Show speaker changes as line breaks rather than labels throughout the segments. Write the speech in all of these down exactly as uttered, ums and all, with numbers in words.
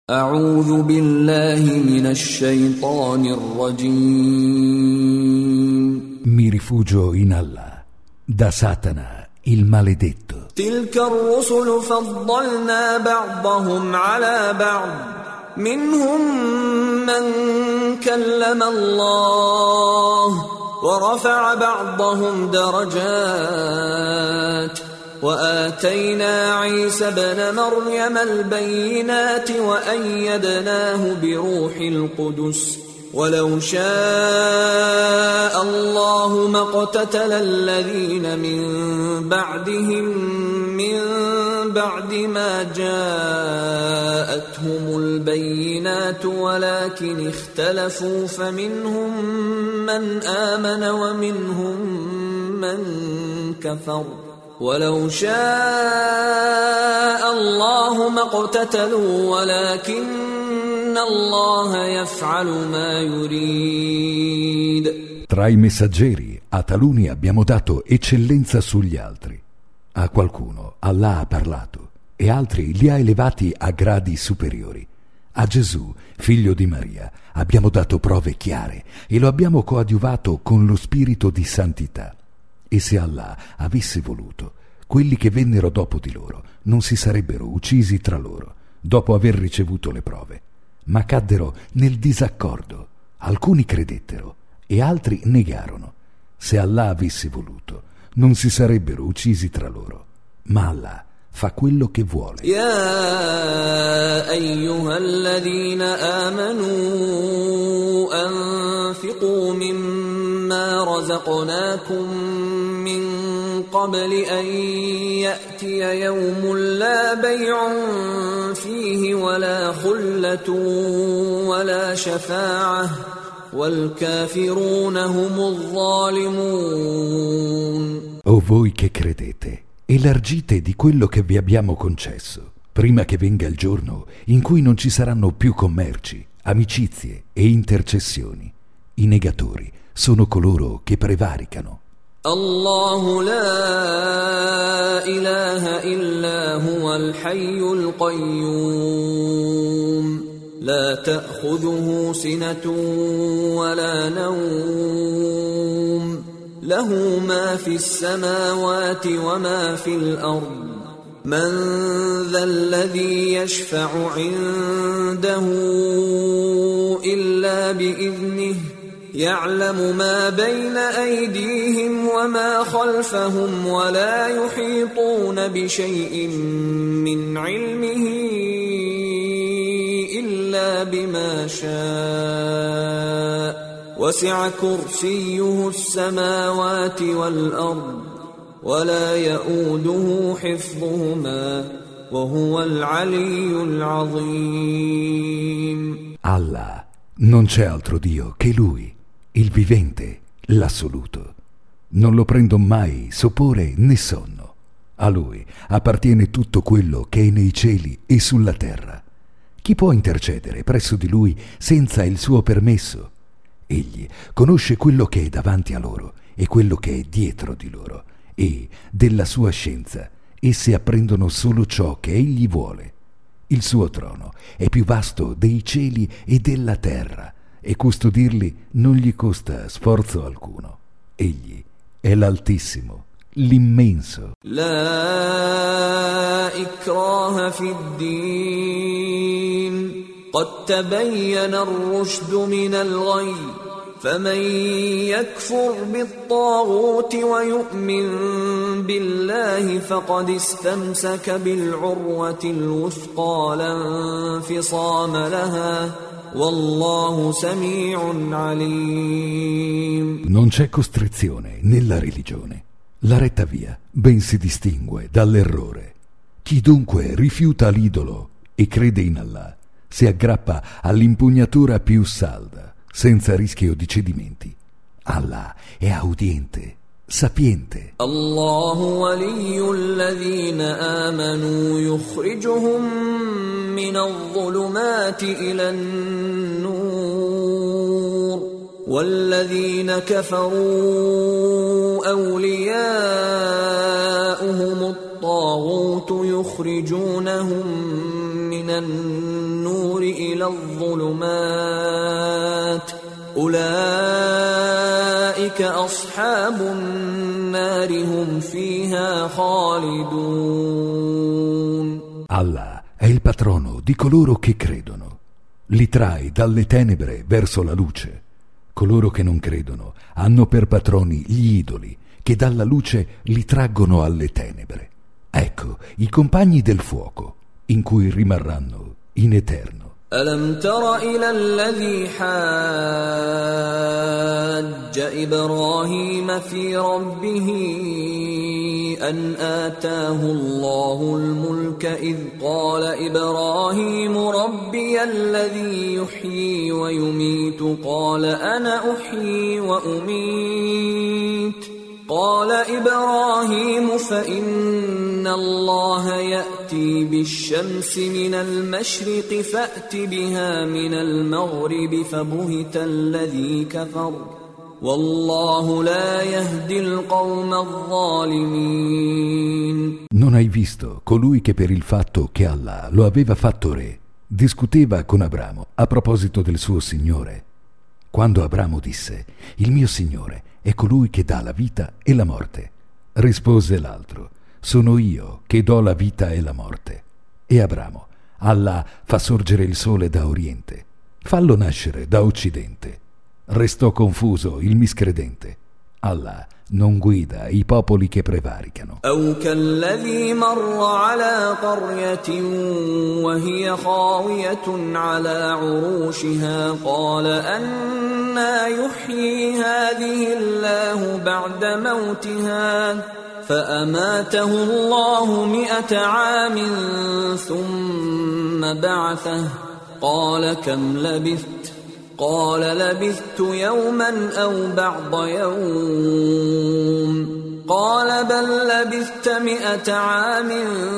أعوذ بالله من الشيطان الرجيم.
Mi rifugio in Allah, da Satana, il maledetto.
تلك الرسل فضلنا بعضهم على بعض منهم من كلم الله ورفع بعضهم درجات وآتينا عيسى ابن مريم البينات وأيدناه بروح القدس ولو شاء الله ما اقتتل الذين من بعدهم من بعد ما جاءتهم البينات ولكن اختلفوا فمنهم من آمن ومنهم من كفر ولو شاء الله ما اقتتلوا ولكن الله يفعل ما يريد.
Tra i messaggeri a taluni abbiamo dato eccellenza sugli altri. A qualcuno Allah ha parlato e altri li ha elevati a gradi superiori. A Gesù, figlio di Maria, abbiamo dato prove chiare e lo abbiamo coadiuvato con lo spirito di santità. E se Allah avesse voluto, quelli che vennero dopo di loro non si sarebbero uccisi tra loro, dopo aver ricevuto le prove, ma caddero nel disaccordo. Alcuni credettero e altri negarono. Se Allah avesse voluto, non si sarebbero uccisi tra loro, ma Allah fa quello che vuole.
يا أيها الذين آمنوا أنفقوا مما رزقناكم من قبل أن يأتي يوم لا بيع فيه ولا خلة ولا شفاعة والكافرون هم الظالمون.
O voi che credete, elargite di quello che vi abbiamo concesso, prima che venga il giorno in cui non ci saranno più commerci, amicizie e intercessioni. I negatori sono coloro che prevaricano.
الله لا إله إلا هو الحي القيوم لا تأخذه سنة ولا نوم له ما في السماوات وما في الأرض من ذا الذي يشفع عنده إلا بإذنه يعلم ما بين أيديهم وما خلفهم ولا يحيطون بشيء من علمه إلا بما شاء وسع كرسيه السماوات والأرض ولا يؤوده حفظهما وهو العلي العظيم.
Allah, non c'è altro Dio che Lui, il vivente, l'assoluto. Non lo prendo mai sopore né sonno. A Lui appartiene tutto quello che è nei cieli e sulla terra. Chi può intercedere presso di Lui senza il suo permesso? Egli conosce quello che è davanti a loro e quello che è dietro di loro, e della sua scienza essi apprendono solo ciò che Egli vuole. Il suo trono è più vasto dei cieli e della terra, e custodirli non gli costa sforzo alcuno. Egli è l'Altissimo, l'Immenso.
لا إكراه في الدين قد تبين الرشد من الغي فمن يكفر بالطاغوت ويؤمن بالله فقد استمسك بالعروة الوثقى لا انفصام لها والله سميع عليم.
Non c'è costrizione nella religione. La retta via ben si distingue dall'errore. Chi dunque rifiuta l'idolo e crede in Allah si aggrappa all'impugnatura più salda, senza rischio di cedimenti. Allah è audiente, sapiente.
الله ولي الذين آمنوا يخرجهم من الظلمات إلى النور والذين كفروا أولياؤهم الطاغوت يخرجونهم من النور النور إلى الظلمات أولئك أصحاب النار هم فيها خالدون.
Allah è il patrono di coloro che credono. Li trae dalle tenebre verso la luce. Coloro che non credono hanno per patroni gli idoli che dalla luce li traggono alle tenebre. Ecco i compagni del fuoco in cui rimarranno in eterno.
ألم تر إلى الذي حاج إبراهيم في ربه أن آتاه الله الملك إذ قال إبراهيم ربي الذي يحيي ويميت قال أنا أحيي وأميت قال إبراهيم فإن الله يأتي بالشمس من المشرق فأت بها من المغرب فبهت الذي كفر والله لا يهدي القوم الظالمين.
Non hai visto colui che per il fatto che Allah lo aveva fatto re discuteva con Abramo a proposito del suo Signore? Quando Abramo disse: il mio Signore è colui che dà la vita e la morte, rispose l'altro: sono io che do la vita e la morte. E Abramo: Allah fa sorgere il sole da oriente, fallo nascere da occidente. Restò confuso il miscredente. Allah non guida i popoli che prevaricano.
أو كالذي مر على قرية وهي خاوية على عروشها قال أنى يحيي هذه الله بعد موتها فأماته الله مئة عام ثم بعثه قال كم لبثت قال لبثت يوما أو بعض يوم قال بل لبثت مئة عام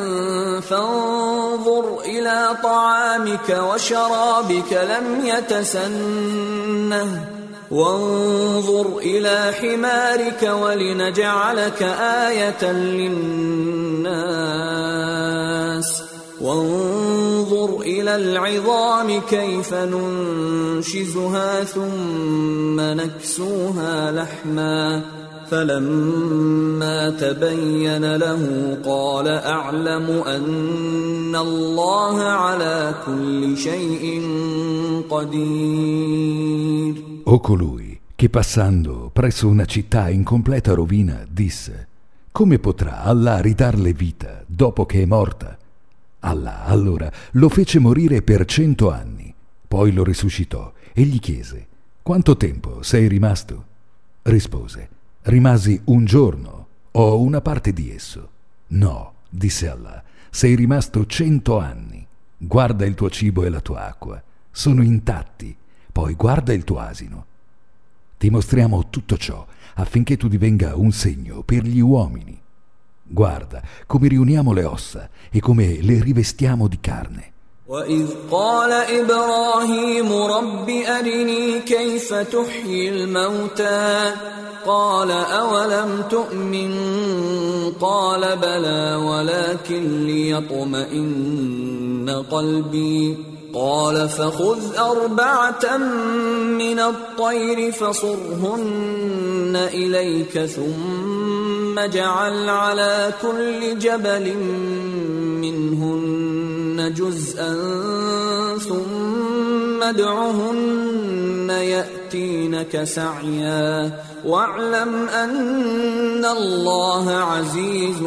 فانظر إلى طعامك وشرابك لم يتسنه وانظر إلى حمارك ولنجعلك آية للناس وانظر إلى العظام كيف ننشزها ثم نكسوها لحما فلما تبين له قال أعلم أن الله على كل شيء قدير.
O colui che passando presso una città in completa rovina disse: come potrà Allah ridarle vita dopo che è morta? Allah allora lo fece morire per cento anni, poi lo risuscitò e gli chiese: quanto tempo sei rimasto? Rispose: rimasi un giorno o una parte di esso. No, disse Allah, sei rimasto cento anni. Guarda il tuo cibo e la tua acqua, sono intatti, poi guarda il tuo asino. Ti mostriamo tutto ciò affinché tu divenga un segno per gli uomini. Guarda come riuniamo le ossa e come le rivestiamo di carne.
وَإِذْ قَالَ إِبْرَاهِيمُ رَبِّ أَرِنِي كَيْفَ تُحْيِي الْمَوْتَى قَالَ أَوَلَمْ تُؤْمِنْ قَالَ بَلَى وَلَكِنْ لِيَطْمَئِنَّ قَلْبِي قال فخذ أربعة من الطير فصرهن إليك ثم اجعل على كل جبل منهن جزءا ثم ادعهن يأتينك سعيا واعلم أن الله عزيز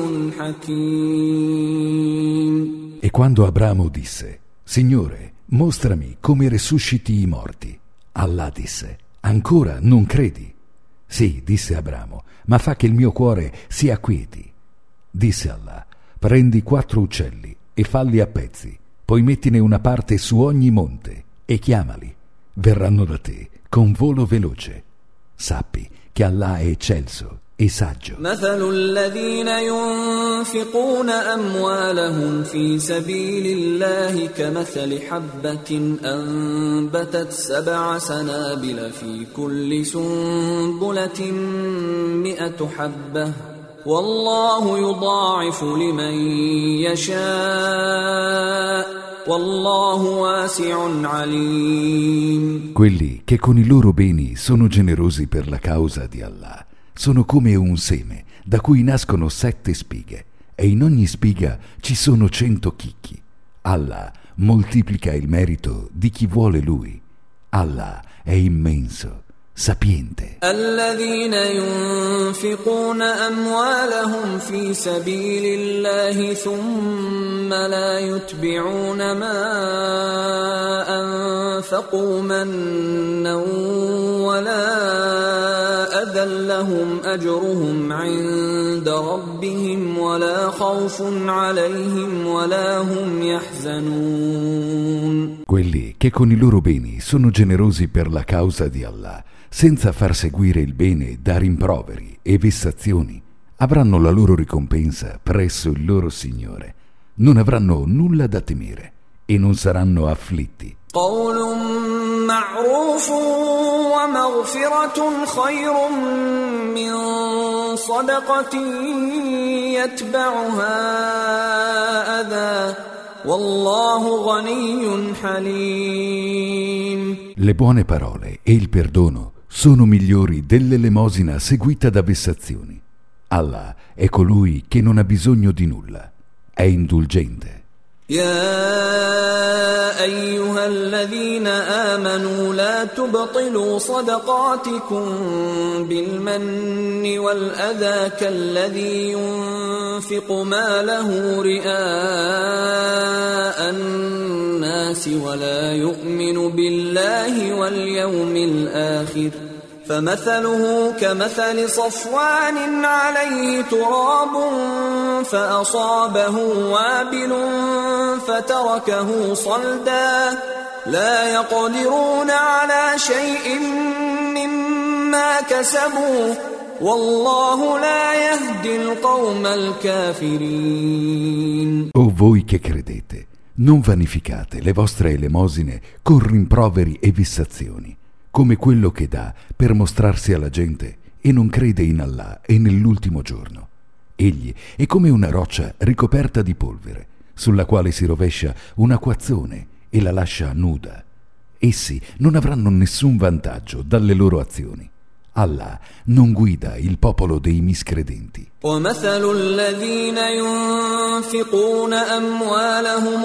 حكيم.
E quando Abramo disse: Signore, mostrami come resusciti i morti, Allah disse: ancora non credi? Sì, disse Abramo, ma fa che il mio cuore si acquieti. Disse Allah: prendi quattro uccelli e falli a pezzi, poi mettine una parte su ogni monte e chiamali, verranno da te con volo veloce. Sappi che Allah è eccelso e saggio.
مثل الذين ينفقون أموالهم في سبيل الله كمثل حبة أنبتت سبع سنابل في كل سنبلة مئة حبة والله يضاعف لمن يشاء والله واسع عليم.
Quelli che con i loro beni sono generosi per la causa di Allah sono come un seme da cui nascono sette spighe e in ogni spiga ci sono cento chicchi. Allah moltiplica il merito di chi vuole Lui. Allah è immenso, sapiente.
الذين ينفقون أموالهم في سبيل الله ثم لا يتبعون ما أنفقوا منا ولا أذى لهم أجرهم عند ربهم ولا خوف عليهم ولا هم يحزنون.
Quelli che con i loro beni sono generosi per la causa di Allah, senza far seguire il bene da rimproveri e vessazioni, avranno la loro ricompensa presso il loro Signore. Non avranno nulla da temere e non saranno afflitti.
قول معروف ومغفرة خير من صدقة يتبعها أذى والله غني حليم.
Le buone parole e il perdono sono migliori dell'elemosina seguita da vessazioni. Allah è colui che non ha bisogno di nulla, è indulgente.
يا أيها الذين آمنوا لا تبطلوا صدقاتكم بالمن والأذى كالذي ينفق ماله رئاء الناس ولا يؤمن بالله واليوم الآخر فمثله كمثل صفوان عليه تراب فأصابه وابل فتركه صلدا لا يقدرون على شيء مما كسبوا والله لا يهدي القوم الكافرين.
O voi che credete, non vanificate le vostre elemosine con rimproveri e vessazioni, come quello che dà per mostrarsi alla gente e non crede in Allah e nell'ultimo giorno. Egli è come una roccia ricoperta di polvere, sulla quale si rovescia un acquazzone e la lascia nuda. Essi non avranno nessun vantaggio dalle loro azioni. Allah non guida il popolo dei miscredenti.
ومثل الذين ينفقون أموالهم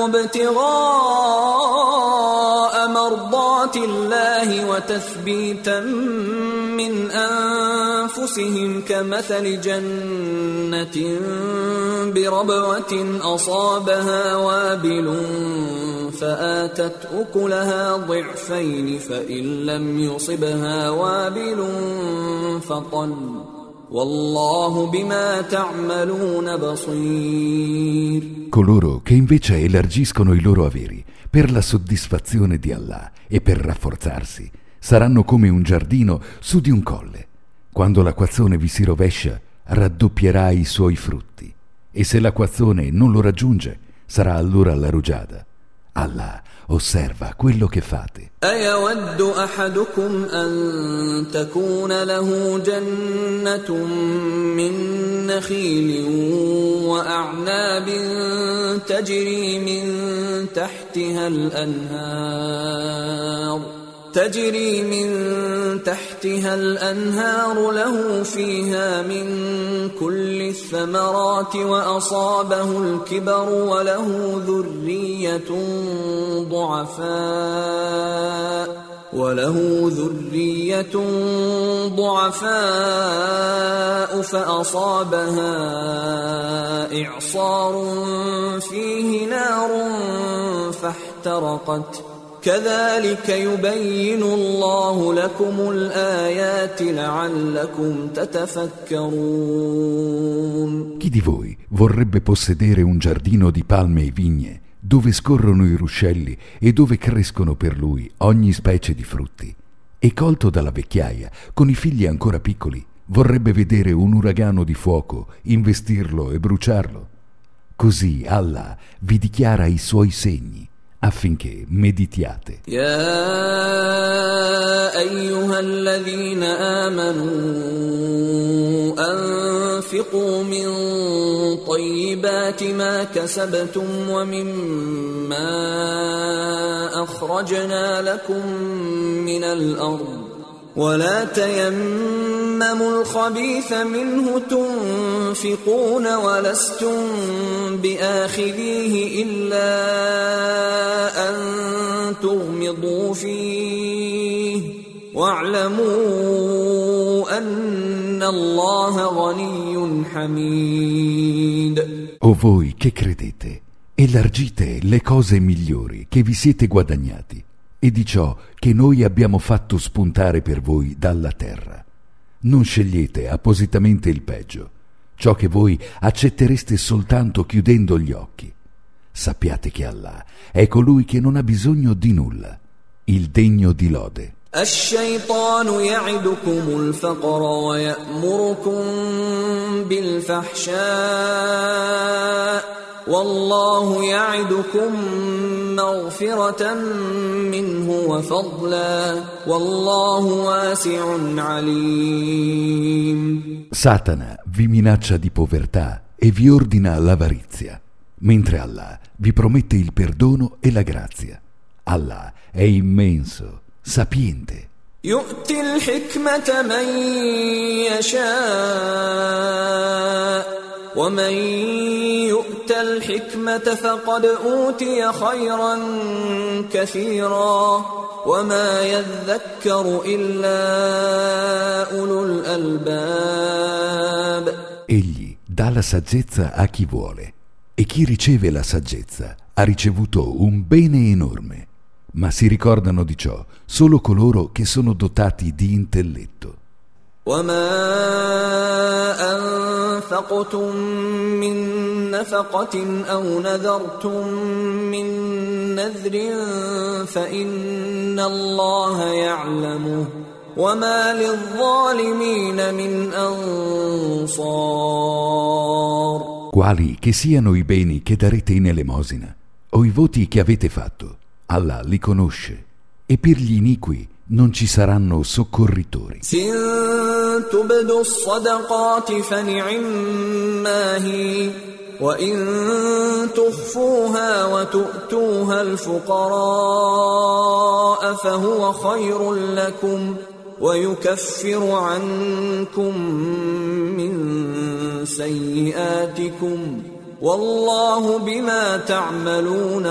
ابتغاء مرضات الله وتثبيتا من أنفسهم كمثل جنة بربوة أصابها وابل فآتت أكلها ضعفين فإن لم يصبها وابل فطل والله بما تعملون بصير.
Coloro che invece elargiscono i loro averi per la soddisfazione di Allah e per rafforzarsi saranno come un giardino su di un colle. Quando l'acquazzone vi si rovescia, raddoppierà i suoi frutti, e se l'acquazzone non lo raggiunge, sarà allora la rugiada. Allah osserva quello che fate.
أيود أحدكم أن تكون له جنة من نخيل وأعناب تجري من تحتها الأنهار تجري من تحتها الأنهار له فيها من كل الثمرات وأصابه الكبر وله ذرية ضعفاء وله ذرية ضعفاء فأصابها إعصار فيه نار فاحترقت كذلك يبين الله لكم الآيات لعلكم تتفكرون.
Chi di voi vorrebbe possedere un giardino di palme e vigne dove scorrono i ruscelli e dove crescono per lui ogni specie di frutti, e colto dalla vecchiaia con i figli ancora piccoli vorrebbe vedere un uragano di fuoco investirlo e bruciarlo? Così Allah vi dichiara i suoi segni. affinché meditiate.
يا أيها الذين آمنوا أنفقوا من طيبات ما كسبتم ومما أخرجنا لكم من الأرض ولا تيمموا الخبيث منه تنفقون ولستم بآخذيه إلا أن تغمضوا فيه واعلموا أن الله غني حميد.
O voi che credete, elargite le cose migliori che vi siete guadagnati e di ciò che noi abbiamo fatto spuntare per voi dalla terra. Non scegliete appositamente il peggio, ciò che voi accettereste soltanto chiudendo gli occhi. Sappiate che Allah è colui che non ha bisogno di nulla, il degno di lode.
الشيطان يعدكم الفقر ويأمركم بالفحشاء والله يعدكم مغفرة منه وفضلا والله واسع عليم.
Satana vi minaccia di povertà e vi ordina l'avarizia, mentre Allah vi promette il perdono e la grazia. Allah è immenso, sapiente.
يؤتي الحكمة من يشاء ومن يؤت الحكمة فقد أوتي خيرا كثيرا وما يذكر إلا أولو الألباب.
Egli dà la saggezza a chi vuole e chi riceve la saggezza ha ricevuto un bene enorme, ma si ricordano di ciò solo coloro che sono dotati di intelletto.
وما أنفقتم من نفقة أو نذرتم من نذر فإن الله يعلمه وما للظالمين من أنصار.
Quali che siano i beni che darete in elemosina o i voti che avete fatto, Allah li conosce, e per gli iniqui non ci saranno soccorritori.
إن تبدوا الصدقات فنعما هي وإن تخفوها وتؤتوها الفقراء فهو خير لكم ويكفر عنكم من سيئاتكم والله بما تعملون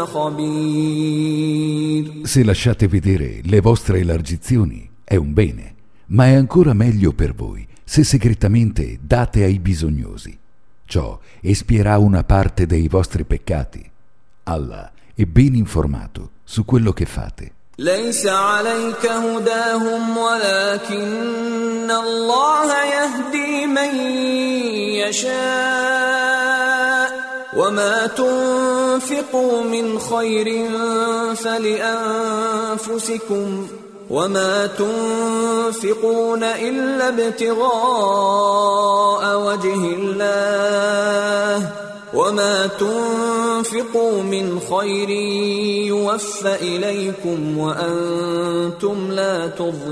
خبير.
Se lasciate vedere le vostre elargizioni è un bene, ma è ancora meglio per voi se segretamente date ai bisognosi. Ciò espierà una parte dei vostri peccati. Allah è ben informato su quello che fate.
ليس عليك هداهم ولكن الله يهدي من يشاء وما تنفقوا من خير فلأنفسكم وما تنفقون إلا ابتغاء وجه الله وما تنفقوا من خير يوفى إليكم وأنتم لا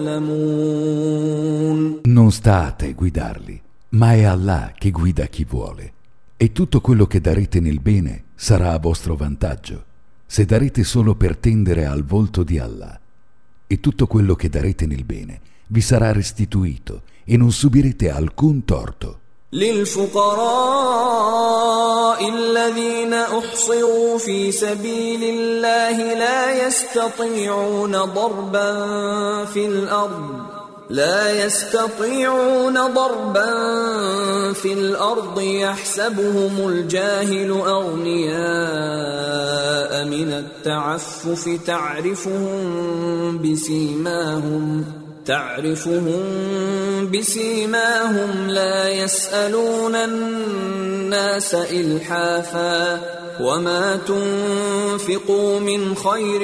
تظلمون.
Non sta a te guidarli, ma è Allah che guida chi vuole. E tutto quello che darete nel bene sarà a vostro vantaggio, se darete solo per tendere al volto di Allah. E tutto quello che darete nel bene vi sarà restituito e non subirete alcun torto.
للفقراء الذين أحصروا في سبيل الله لا يستطيعون ضربا في الأرض لا يستطيعون ضربا في الأرض يحسبهم الجاهل أغنياء من التعفف تعرفهم بسيماهم تعرفهم بسيماهم لا يسألون الناس إلحافا وما تنفقوا من خير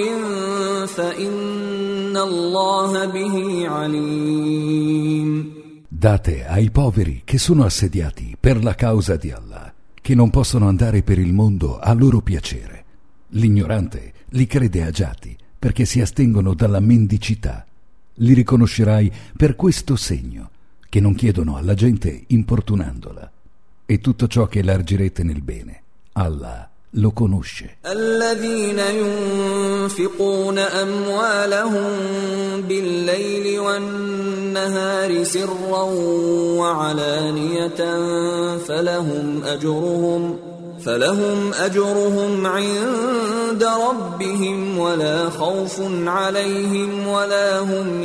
فإن الله به عليم.
Date ai poveri che sono assediati per la causa di Allah, che non possono andare per il mondo a loro piacere. L'ignorante Li crede agiati perché si astengono dalla mendicità. Li riconoscerai per questo segno, che non chiedono alla gente importunandola. E tutto ciò che elargirete nel bene, Allah lo conosce.
الذين ينفقون أموالهم بالليل والنهار سرا وعلانية فلهم أجرهم فلهم أجرهم عند ربهم ولا خوف عليهم ولا هم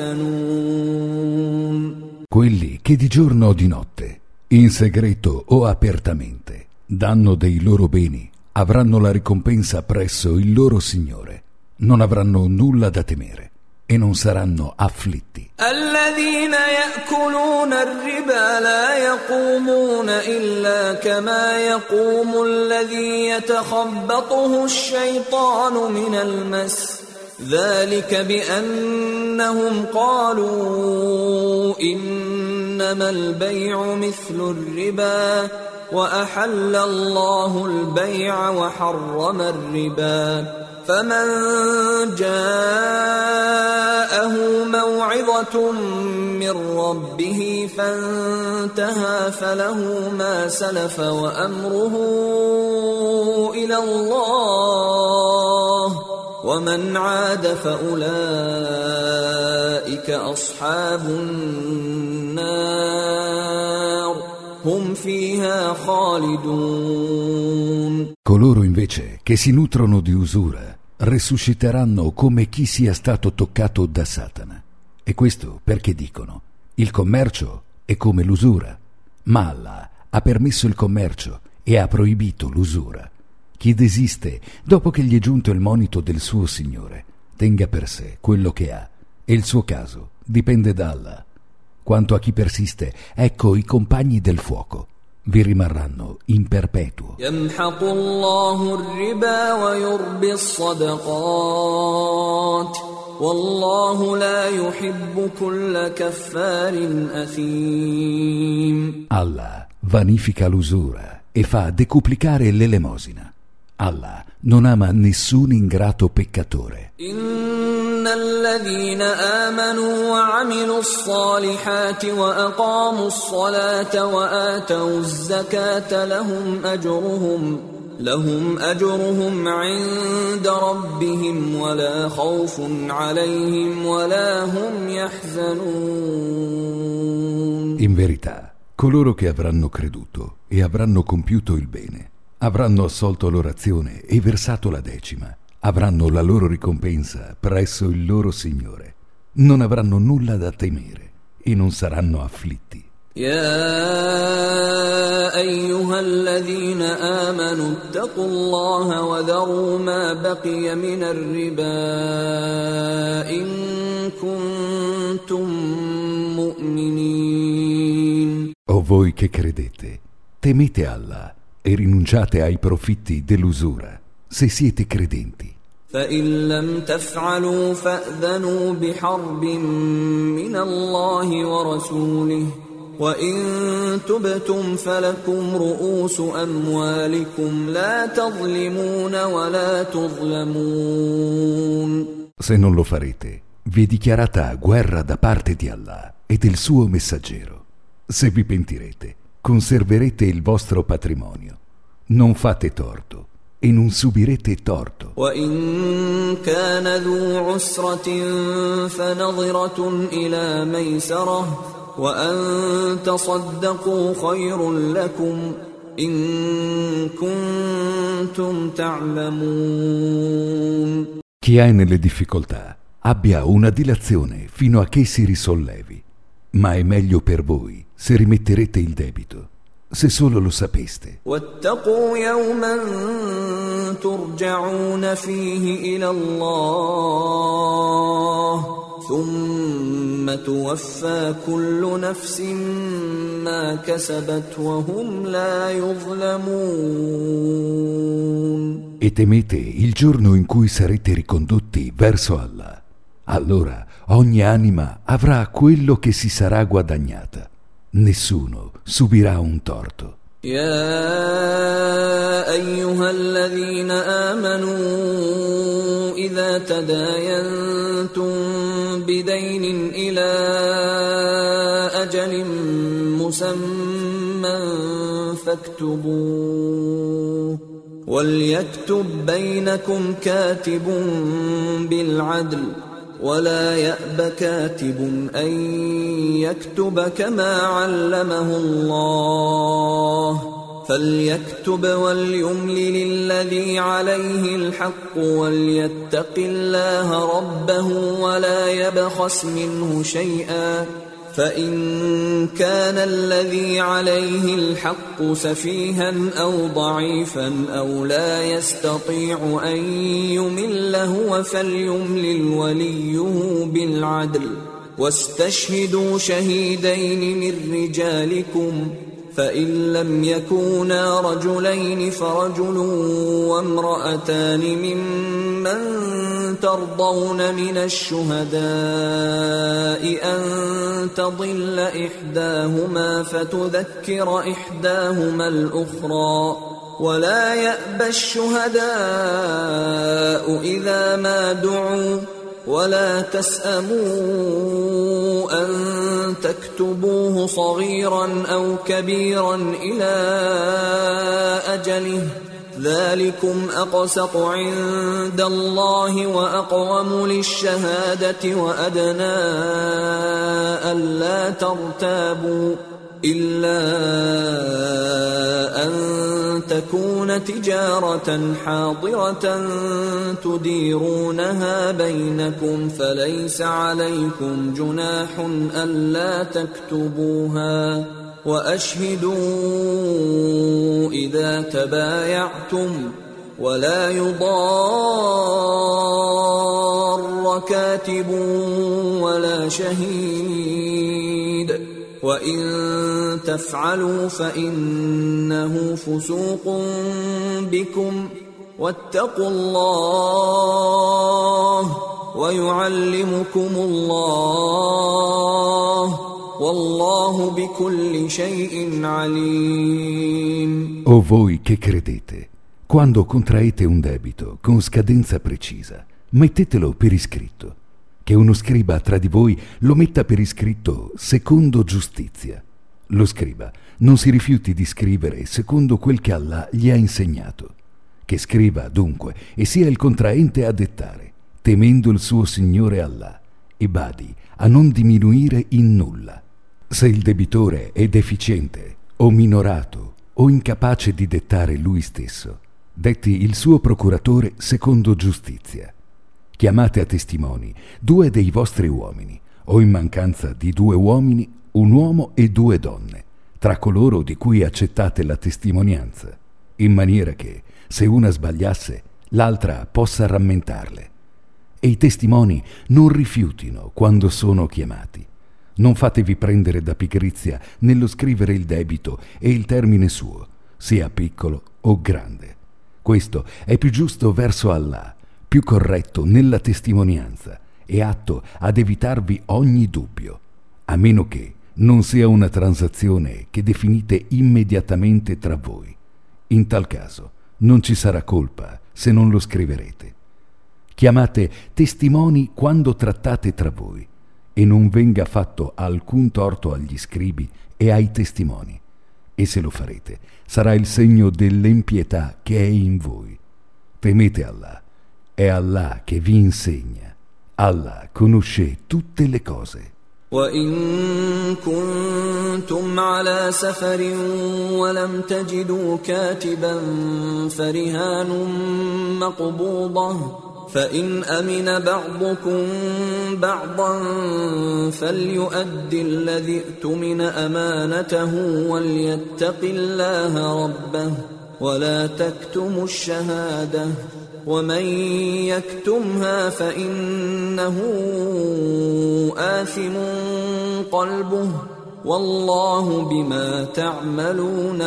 يحزنون.
Quelli che di giorno o di notte, in segreto o apertamente, danno dei loro beni, avranno la ricompensa presso il loro Signore. Non avranno nulla da temere e non saranno afflitti.
الذين يأكلون الربا لا يقومون إلا كما يقوم الذي يتخبطه الشيطان من المس ذلك بأنهم قالوا إنما البيع مثل الربا وأحل الله البيع وحرم الربا فمن جاءه موعظة من ربه فانتهى فله ما سلف وأمره إلى الله ومن عاد فأولئك أصحاب النار هم فيها خالدون.
Coloro invece che si nutrono di usura resusciteranno come chi sia stato toccato da Satana. E questo perché dicono: il commercio è come l'usura. Ma Allah ha permesso il commercio e ha proibito l'usura. Chi desiste dopo che gli è giunto il monito del suo Signore, tenga per sé quello che ha, e il suo caso dipende da Allah. Quanto a chi persiste, ecco i compagni del fuoco. Vi rimarranno in perpetuo.
يمحق الله الربا ويربي الصدقات والله لا يحب كل كفار أثيم.
Allah vanifica l'usura e fa decuplicare l'elemosina. Allah non ama nessun ingrato peccatore.
إن الذين آمنوا وعملوا الصالحات وأقاموا الصلاة وآتوا الزكاة لهم أجرهم لهم أجرهم عند ربهم ولا خوف عليهم ولا هم يحزنون.
In verità, coloro che avranno creduto e avranno compiuto il bene, avranno assolto l'orazione e versato la decima, avranno la loro ricompensa presso il loro Signore. Non avranno nulla da temere e non saranno afflitti.
يا أيها الذين آمنوا اتقوا الله وذروا ما بقي من الربا إن كنتم مؤمنين.
O voi che credete, temete Allah e rinunciate ai profitti dell'usura, se siete credenti.
فإن لم تفعلوا فأذنوا بحرب من الله ورسوله وإن تبتم فلكم رؤوس أموالكم لا تظلمون ولا تظلمون.
Se non lo farete, vi è dichiarata guerra da parte di Allah e del suo messaggero. Se vi pentirete, conserverete il vostro patrimonio. Non fate torto e non subirete torto.
وإن كان ذو عسرة فنظرة إلى ميسرة وأن تصدقوا خير لكم إن كنتم تعلمون.
Chi è nelle difficoltà abbia una dilazione fino a che si risollevi, ma è meglio per voi se rimetterete il debito, se solo lo sapeste.
واتقوا يوما ترجعون فيه إلى الله ثم توفى كل نفس ما كسبت وهم لا يظلمون.
E temete il giorno in cui sarete ricondotti verso Allah. Allora ogni anima avrà quello che si sarà guadagnata. Nessuno subirà un torto.
يا أيها الذين آمنوا إذا تداينتم بدين إلى أجل مسمى فاكتبوه وليكتب بينكم كاتب بالعدل ولا يأب كاتب أن يكتب كما علمه الله فليكتب وليملل الذي عليه الحق وليتق الله ربه ولا يبخس منه شيئا فإن كان الذي عليه الحق سفيها أو ضعيفا أو لا يستطيع أن يمل هو فليملل وليه بالعدل واستشهدوا شهيدين من رجالكم فإن لم يكونا رجلين فرجل وامرأتان ممن ترضون من الشهداء أن تضل إحداهما فتذكر إحداهما الأخرى ولا يأبى الشهداء إذا ما دعوا ولا تسأموا أن تكتبوه صغيرا أو كبيرا إلى أجله ذلكم أقسط عند الله وأقوم للشهادة وأدنى ألا ترتابوا إلا أن تكون تجارة حاضرة تديرونها بينكم فليس عليكم جناح ألا تكتبوها وأشهدوا إذا تبايعتم ولا يضار كاتب ولا شهيد وإن تفعلوا فإنه فسوق بكم واتقوا الله ويعلمكم الله والله بكل شيء عليم.
O voi che credete, quando contraete un debito con scadenza precisa, mettetelo per iscritto. Che uno scriba tra di voi lo metta per iscritto secondo giustizia. Lo scriba non si rifiuti di scrivere secondo quel che Allah gli ha insegnato. Che scriva dunque e sia il contraente a dettare, temendo il suo Signore Allah, e badi a non diminuire in nulla. Se il debitore è deficiente o minorato o incapace di dettare lui stesso, detti il suo procuratore secondo giustizia. Chiamate a testimoni due dei vostri uomini, o in mancanza di due uomini, un uomo e due donne, tra coloro di cui accettate la testimonianza, in maniera che, se una sbagliasse, l'altra possa rammentarle. E i testimoni non rifiutino quando sono chiamati. Non fatevi prendere da pigrizia nello scrivere il debito e il termine suo, sia piccolo o grande. Questo è più giusto verso Allah, più corretto nella testimonianza e atto ad evitarvi ogni dubbio, a meno che non sia una transazione che definite immediatamente tra voi. In tal caso non ci sarà colpa se non lo scriverete. Chiamate testimoni quando trattate tra voi e non venga fatto alcun torto agli scribi e ai testimoni, e se lo farete sarà il segno dell'impietà che è in voi. Temete Allah. È Allah che vi insegna. Allah conosce tutte le cose.
وَإِن كُنتُمْ عَلَى سَفَرٍ وَلَمْ تَجِدُوا كَاتِبًا فَرِهَانٌ مَّقْبُوضَةٌ فَإِنْ أَمِنَ بَعْضُكُمْ بَعْضًا فَلْيُؤَدِّ الَّذِي اؤْتُمِنَ أَمَانَتَهُ وَلْيَتَّقِ اللَّهَ رَبَّهُ وَلَا تَكْتُمُوا الشَّهَادَةَ ومن يكتمها فإنه آثم قلبه والله بما تعملون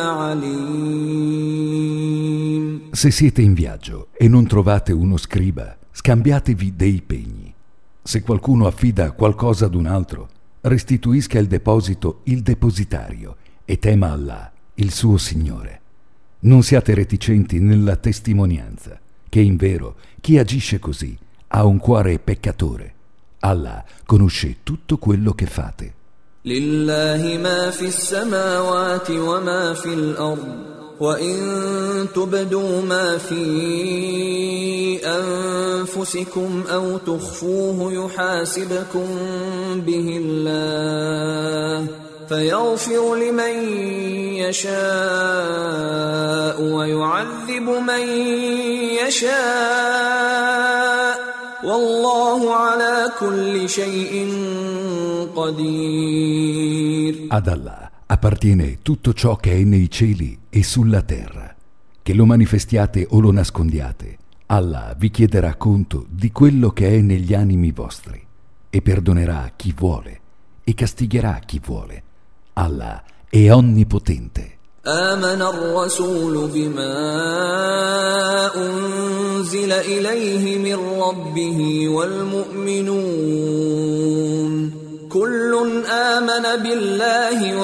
عليم.
Se siete in viaggio e non trovate uno scriba, scambiatevi dei pegni. Se qualcuno affida qualcosa ad un altro, restituisca il deposito il depositario e tema Allah il suo Signore. Non siate reticenti nella testimonianza, che invero chi agisce così ha un cuore peccatore. Allah conosce tutto quello che fate.
Lillahi ma fi s-samawati wa ma fi l-ard. وَإِن تُبْدُوا مَا فِي أَنفُسِكُمْ أَوْ تُخْفُوهُ يُحَاسِبْكُم بِهِ اللَّهُ فَيَغْفِرُ لِمَن يَشَاءُ وَيُعَذِّبُ مَن يَشَاءُ وَاللَّهُ عَلَى كُلِّ شَيْءٍ قَدِيرٌ.
Ad Allah appartiene tutto ciò che è nei cieli e sulla terra. Che lo manifestiate o lo nascondiate, Allah vi chiederà conto di quello che è negli animi vostri e perdonerà chi vuole e castigherà chi vuole. Allah è onnipotente.
آمن الرسول بما أنزل إليه من ربه والمؤمنون كل آمن بالله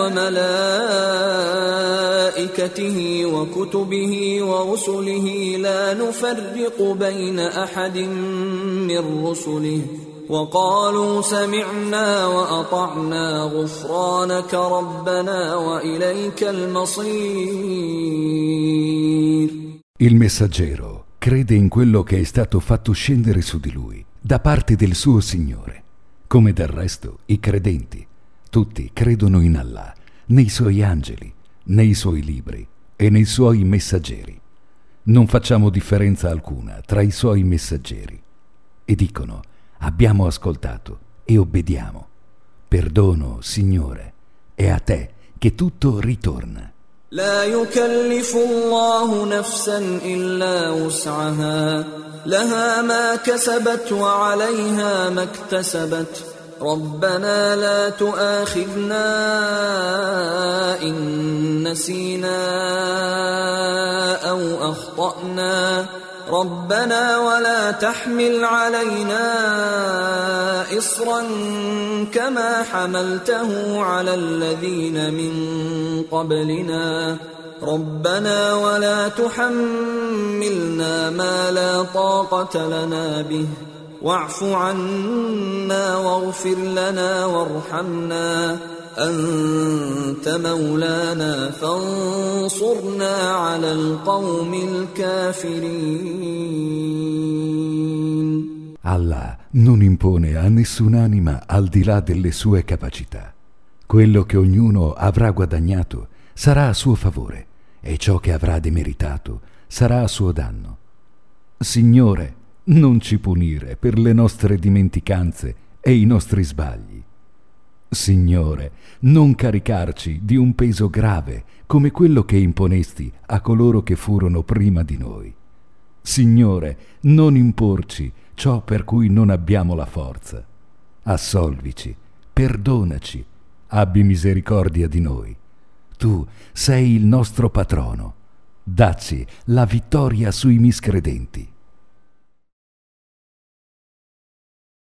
وملائكته وكتبه ورسله لا نفرق بين أحد من رسله وقالوا سمعنا وأطعنا غفرانك ربنا وإليك المصير.
Il messaggero crede in quello che è stato fatto scendere su di lui da parte del suo Signore, come del resto i credenti. Tutti credono in Allah, nei suoi angeli, nei suoi libri e nei suoi messaggeri. Non facciamo differenza alcuna tra i suoi messaggeri. E dicono: abbiamo ascoltato e obbediamo. Perdono, Signore, è a te che tutto ritorna.
لا يكلف الله نفسا إلا وسعها لها ما كسبت وعليها ما اكتسبت ربنا لا تؤاخذنا إن نسينا أو أخطأنا ربنا ولا تحمل علينا إصرا كما حملته على الذين من قبلنا ربنا ولا تحملنا ما لا طاقة لنا به واعف عنا واغفر لنا وارحمنا أنت مولانا فانصرنا على القوم الكافرين.
Allah non impone a nessun'anima al di là delle sue capacità. Quello che ognuno avrà guadagnato sarà a suo favore e ciò che avrà demeritato sarà a suo danno. Signore, non ci punire per le nostre dimenticanze e i nostri sbagli. Signore, non caricarci di un peso grave come quello che imponesti a coloro che furono prima di noi. Signore, non imporci ciò per cui non abbiamo la forza. Assolvici, perdonaci, abbi misericordia di noi. Tu sei il nostro patrono. Dacci la vittoria sui miscredenti.